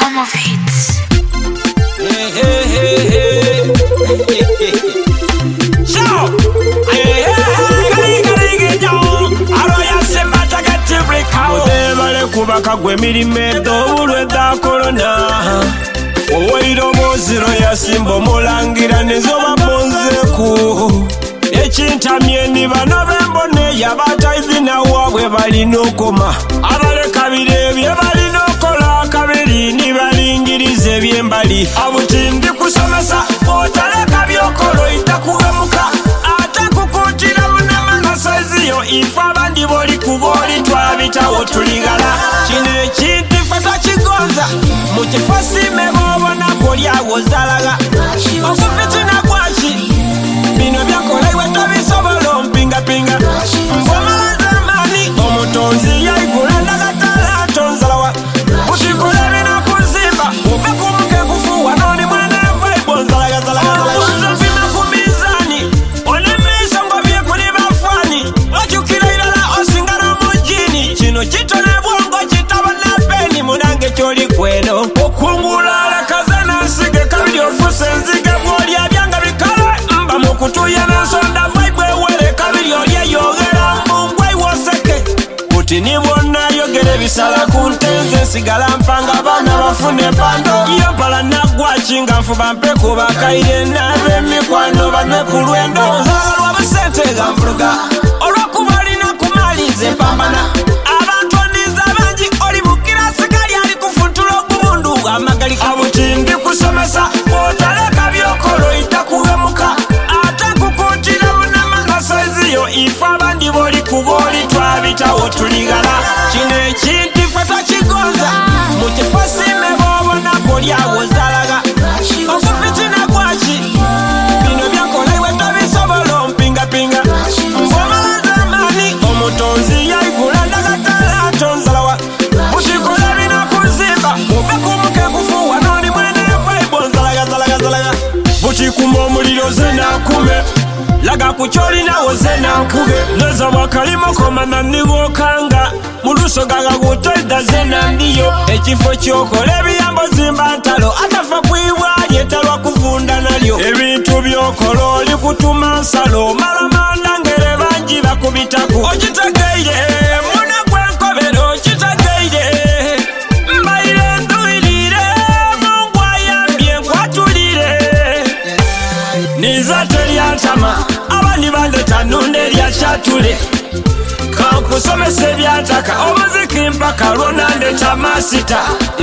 Home of Hits. Kubaka gwe mirimedo ulweda korona Owairo moziro ya simbo mulangira nezoba bonzeku Echintamye ni bano bembone yabata izina wabwe balinokoma Abaleka birebye balinokola kabiri ni balingirize byembali Abutindi kusomesa otaleka byokolo itakugemuka Atakukutira munamanga saiziyo ifa abandi boli kuboli twabitawo tuligala Chino ekintu fata kigonza mukifasi mebobona kolyawo zalaga Okufitina gwaki bino byakola iwe tobisobola mpingapinga Mbomala zamani omutonzi yaigula ndagatala tonzalawa Utikule bina kuzimba ubekumuke kufuwa noni mwene vaibo nzalaga Omuzo bina kumizani onemisa ngobye kuli bafani Ochukira ilala osingana mujini Chino chitone bwongo chitabona peni munange choli kweno Okungula lakazana nsige kabili ofuse nzige bwoli abyanga bikala Mba mukutuye nensonda vaibo ewele kabili olye yogera mungwai woseke Kuti nibona yogere bisala kuntenze sigala mpanga bana bafune pando Iyo pala nagwachi nga nfuba mpeku bakaire nabe mikwano bane kulwendo Zagalwa busente gamvuruga Olwakubali na kumalize pambana Abantu ndiza banji oli bukira sikali ali kufuntula okumundu amagali Abutindi kusomesa otaleka byokolo itakugemuka Atakukutira munamanga saiziyo ifa abandi boli kuboli twabitawo tuligala Kino ekintu fata kigonza mukifasi mebobona kolyawo zalaga Okufitina gwaki bino byakola iwe tobisobola mpingapinga Mbomala zamani omutonzi yaigula ndagatala tonzalawa Mutikula bina kuzimba ubekumuke kufuwa noni mwene vaibo nzalaga Butikuma omuliro zenakume Laga kucholi nawo zenankube Neza wakalimo komana niwokanga Muluso gaga gutoida zena ndiyo Ekifo kyokole biyambo zimba ntalo Atafa kuiwali etalwa kuvunda nalyo Ebintu byokolo oli kutuma nsalo Malamanda ngere banji bakubitaku Ochitegeire muna gwenkobero ochitegeire Mbaire nduilire Mungu ayambye nkwatulire Niza teryantama Abandi bandeta nunde lyachatule Kankusomese byataka Omuziki mpaka Ronandeta masita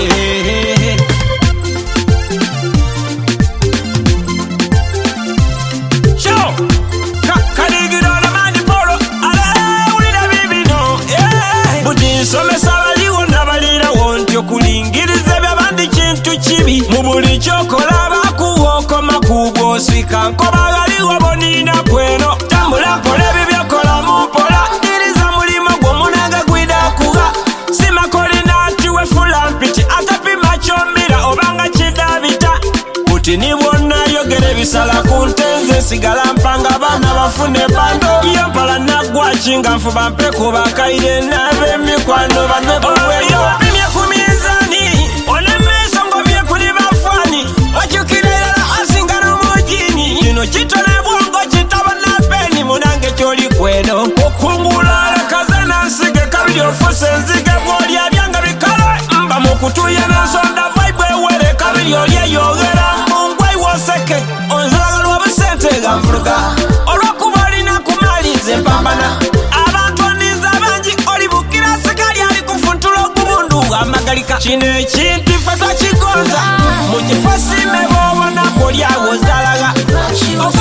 Show Kaligiro na mani polo Ale ulida bibino Bujinsomesa baliwo nabalira wontyo kulingirize byabandi kintu kibi Mubuli chokola bakuwokoma kubosika Nkobagaliwo bonina kweno Tambula kole bibyokola mumpola Diriza mulimo gwo munanga gwida kuga Simakoli nati wefula mpiti Atapima chombira obanga chidabita Kuti nibona yogere bisala kuntenze Sigala mpanga bana bafune pando Iyo mpala nagwachi nga nfuba mpeku bakaire nabe mikwano bane kuweyo Bimye kumizani Onemesa ngomye kuli bafani Wachukire ilala asingano mujini Yino chitone bwongo chitabana peni munange choli kweno Okungula lakazana nsige kabili ofuse nzige bwoli abyanga bikala Mba mukutuye nensonda vaibo ewele kabili olye yogera mungwai woseke Onzalagalwa busente gamvuruga Olwakubali na kumalize pambana Abantu ndiza banji oli bukira sikali ali kufuntula okumundu amagalika Kino ekintu fata kigonza mukifasi mebobona kolyawo zalaga